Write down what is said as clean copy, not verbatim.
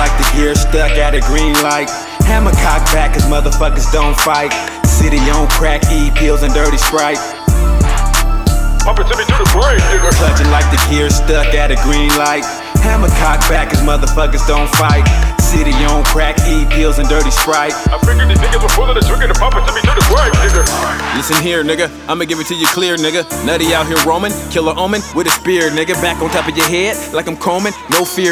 like the gear stuck at a green light. Hammer cock back cause motherfuckers don't fight. City on crack, E-pills and dirty Sprite. Pump it to me to the brain, nigga. Clutching like the gear stuck at a green light. Hammer cock back cause motherfuckers don't fight. City on crack, E-pills and dirty Sprite. I figured these niggas were full of the trigger to pump it to me to the brain, nigga. Listen here, nigga, I'ma give it to you clear, nigga. Nutty out here roaming, killer omen with a spear, nigga. Back on top of your head like I'm combing, no fear.